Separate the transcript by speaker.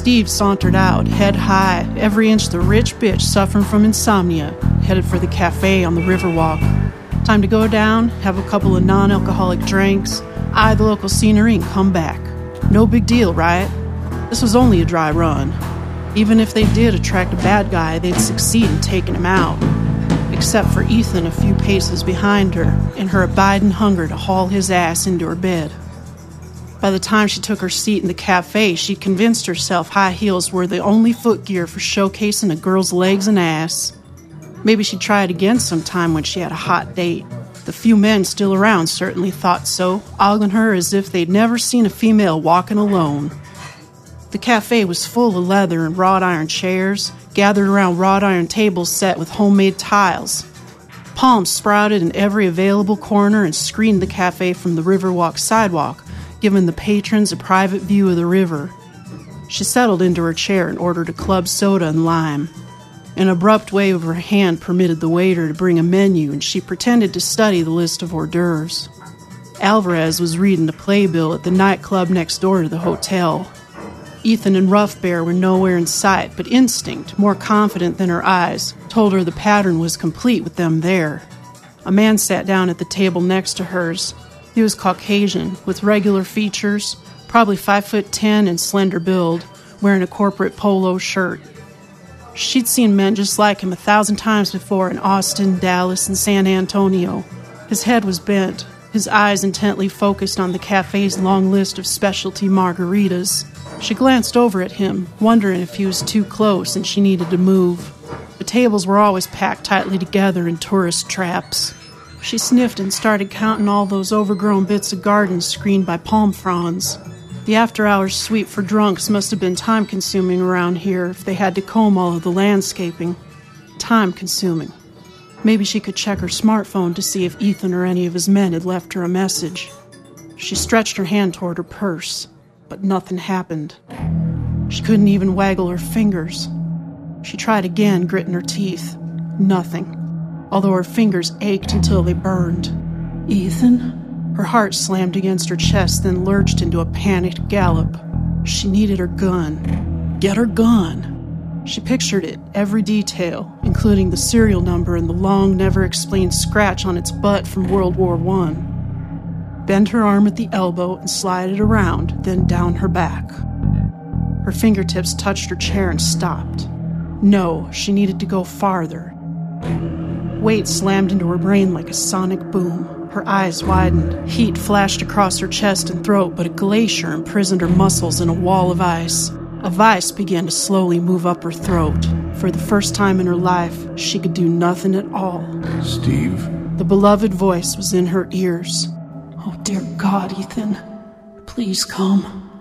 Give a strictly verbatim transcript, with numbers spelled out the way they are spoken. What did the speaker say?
Speaker 1: Steve sauntered out, head high, every inch the rich bitch suffering from insomnia, headed for the cafe on the Riverwalk. Time to go down, have a couple of non-alcoholic drinks, eye the local scenery, and come back. No big deal, right? This was only a dry run. Even if they did attract a bad guy, they'd succeed in taking him out. Except for Ethan a few paces behind her, and her abiding hunger to haul his ass into her bed. By the time she took her seat in the cafe, she'd convinced herself high heels were the only footgear for showcasing a girl's legs and ass. Maybe she'd try it again sometime when she had a hot date. The few men still around certainly thought so, ogling her as if they'd never seen a female walking alone. The cafe was full of leather and wrought iron chairs, gathered around wrought iron tables set with homemade tiles. Palms sprouted in every available corner and screened the cafe from the Riverwalk sidewalk, giving the patrons a private view of the river. She settled into her chair and ordered a club soda and lime. An abrupt wave of her hand permitted the waiter to bring a menu, and she pretended to study the list of hors d'oeuvres. Alvarez was reading a playbill at the nightclub next door to the hotel. Ethan and Rough Bear were nowhere in sight, but instinct, more confident than her eyes, told her the pattern was complete with them there. A man sat down at the table next to hers. He was Caucasian, with regular features, probably five foot ten and slender build, wearing a corporate polo shirt. She'd seen men just like him a thousand times before in Austin, Dallas, and San Antonio. His head was bent, his eyes intently focused on the cafe's long list of specialty margaritas. She glanced over at him, wondering if he was too close and she needed to move. The tables were always packed tightly together in tourist traps. She sniffed and started counting all those overgrown bits of garden screened by palm fronds. The after-hours sweep for drunks must have been time-consuming around here if they had to comb all of the landscaping. Time-consuming. Maybe she could check her smartphone to see if Ethan or any of his men had left her a message. She stretched her hand toward her purse, but nothing happened. She couldn't even waggle her fingers. She tried again, gritting her teeth. Nothing. Although her fingers ached until they burned. Ethan? Her heart slammed against her chest, then lurched into a panicked gallop. She needed her gun. Get her gun. She pictured it, every detail, including the serial number and the long, never-explained scratch on its butt from World War One. Bend her arm at the elbow and slide it around, then down her back. Her fingertips touched her chair and stopped. No, she needed to go farther. Weight slammed into her brain like a sonic boom. Her eyes widened. Heat flashed across her chest and throat, but a glacier imprisoned her muscles in a wall of ice. A vice began to slowly move up her throat. For the first time in her life, she could do nothing at all.
Speaker 2: Steve?
Speaker 1: The beloved voice was in her ears. Oh, dear God, Ethan. Please come.